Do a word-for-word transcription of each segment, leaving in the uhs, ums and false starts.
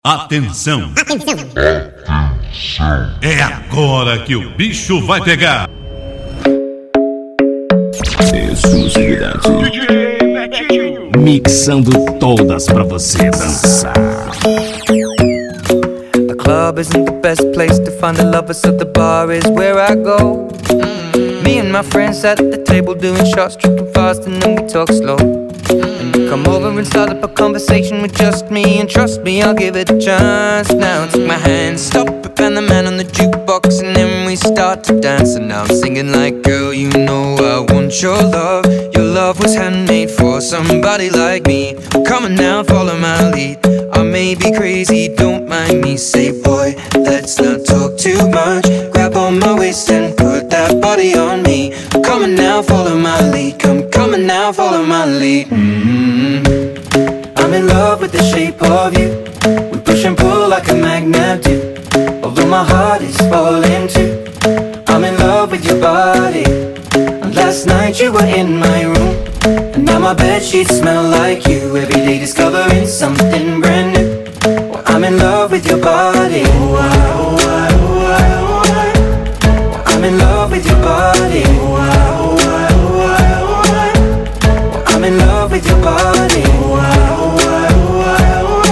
Atenção! Atenção! É agora que o bicho vai pegar! Exclusividade. Mixando todas pra você dançar. The club isn't the best place to find the lovers, so the bar is where I go. Mm-hmm. Me and my friends at the table doing shots, tripping fast, and then we talk slow. And you come over and start up a conversation with just me, and trust me, I'll give it a chance. Now take my hand, stop it, and the man on the jukebox, and then we start to dance. And now I'm singing like, girl, you know I want your love. Your love was handmade for somebody like me. Come on now, follow my lead. I may be crazy, don't mind me. Say, boy, let's not talk too much. Grab on my waist and put that body on me. Come on now, follow my lead. Come, come on now, follow my lead. Mm-hmm. I'm in love with the shape of you. We push and pull like a magnet do. Although my heart is falling too. I'm in love with your body. And last night you were in my room, and now my bedsheets smell like you. Every day discovering something brand new. Well, I'm in love with your body. Oh, I, oh, I, oh, I, oh, I. Well, I'm in love with your body. Oh, I, oh, I, oh, I, oh, I. Well, I'm in love with your body. Oh, I, oh, I, oh, I, oh,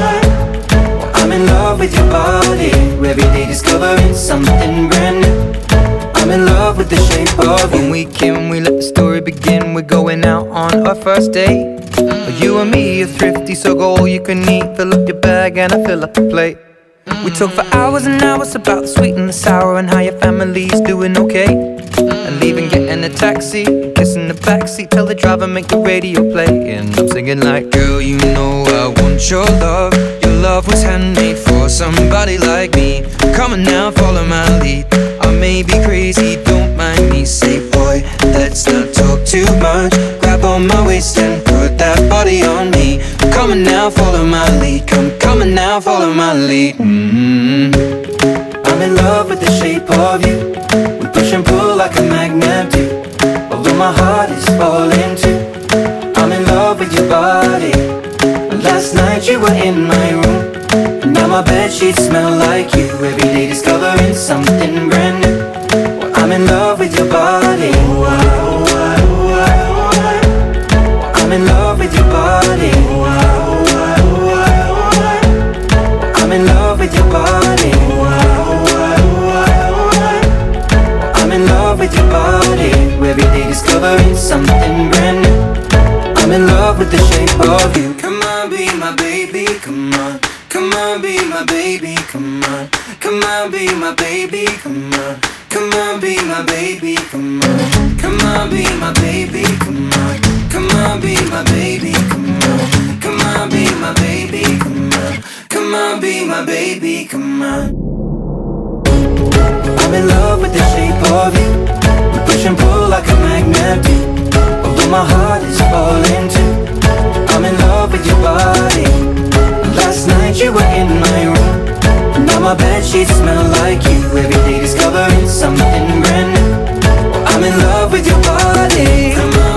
I. Well, I'm in love with your body. Every day discovering something brand new. I'm in love with the shape of you. When we came, we let the story begin. We're going out on our first date. mm-hmm. You and me are thrifty, so go all you can eat. Fill up your bag and I fill up the plate. mm-hmm. We talk for hours and hours about the sweet and the sour, and how your family's doing okay. mm-hmm. And leaving, getting a taxi, kissing the backseat, tell the driver make the radio play. And I'm singing like, girl, you know I want your love. Your love was handmade for somebody like me. Come on now, follow my lead. I may be crazy, don't mind me. Say, boy, let's not talk too much. Grab on my waist and put that body on me. Come on now, follow my lead. Come, come on now, follow my lead. mm-hmm. I'm in love with the shape of you. We push and pull like a magnet do. Although my heart is falling too. I'm in love with your body. Last night you were in my room, and now my bedsheets smell like you. Every day discovering something brand new. Well, I'm in love with your body. Oh, I, oh, I, oh, I, oh, I. Well, I'm in love with your body. Oh, I, oh, I, oh, I, oh, I. Well, I'm in love with your body. Oh, I, oh, I, oh, I, oh, I. Well, I'm in love with your body. Every day discovering something brand new. I'm in love with the shape of you. Come on, be my baby, come on. Come on, be my baby, come on. Come on, be my baby, come on. Come on, be my baby, come on. Come on, be my baby, come on. Come on, be my baby, come on. Come on, be my baby, come on. Come on, be my baby, come on. I'm in love with the shape of you. We push and pull like a magnet do. Although my heart is falling too. I'm in love with your body. Last night you were in my room, and now my bedsheets smell like you. Every day discovering something brand new. Well, I'm in love with your body. Come on.